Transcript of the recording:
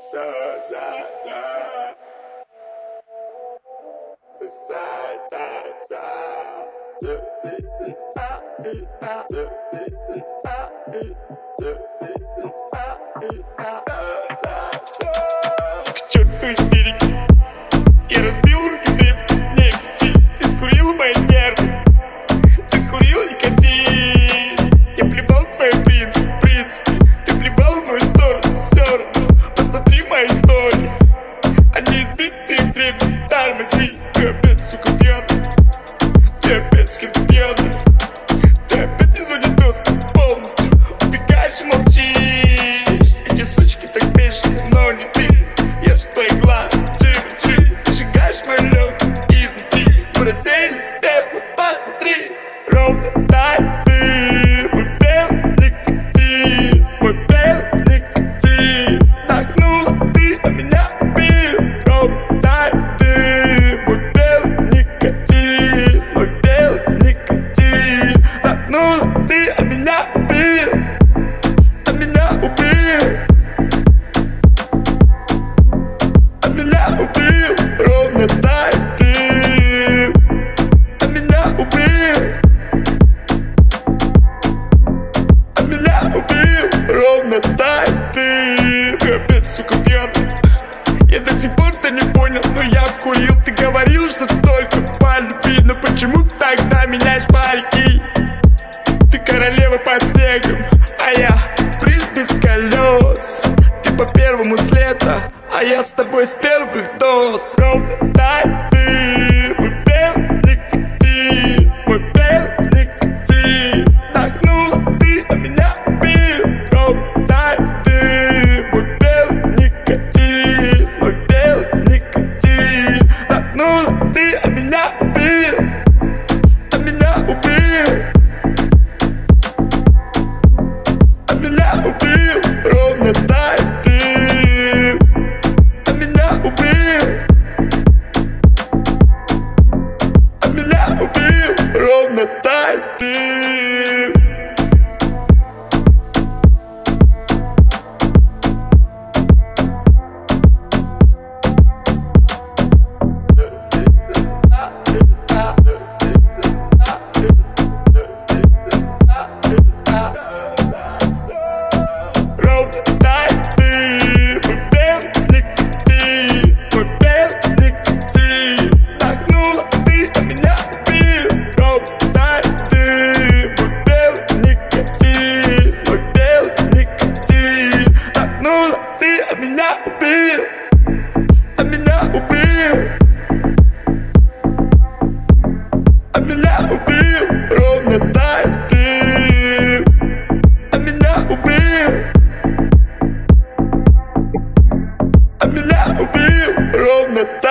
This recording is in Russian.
К черту истерики, я разбил руки дребси, ты скурил мои нервы, ты скурил никотин. Я плевал в твой принц, ты плевал в мою сторону, все равно посмотри мои истории. Они избитые в дребси, тормози, ты опять, сука, пьяный, ты опять скид пьяный, ты опять не занят полностью, убегаешь и молчишь. Эти сучки так бешеные, но не ты. Я ж твой глаз, чик-чик, ты сжигаешь мой лед изнутри. Мы разделись с пеплом, посмотри. Ровно так ты, мой белый никотин, мой белый никотин. Так, ну ты, а меня убил. Ровно так ты, мой белый никотин, мой белый никотин. Так, ну ты, а меня убил, а меня убил. Меня убил, ровно так ты, а меня убил, а меня убил, ровно так ты. Ты опять, сука, пьяный. Я до сих пор-то не понял, но я вкурил. Ты говорил, что только по любви, но почему тогда меняешь парики? Ты королева под снегом, а я принц без колес. Ты по первому с лета, а я с тобой с первых доз. Ровно так ты, мой белый никотин, мой белый никотин. Так, ну ты, а меня убил. Ровно так ты, мой белый никотин, мой белый никотин. Так, ну ты, а меня убил, а меня убил, а меня убил. Ровно так ты, а меня убил, а меня убил. Ровно так ты. Ровно так ты, мой белый никотин, мой белый никотин. Так, ну ты, а меня убил. Ровно так ты, мой белый никотин, мой белый никотин. Так, ну ты, а меня убил, а меня убил, а меня убил. Ровно так ты, а меня убил, а меня убил. Ровно так.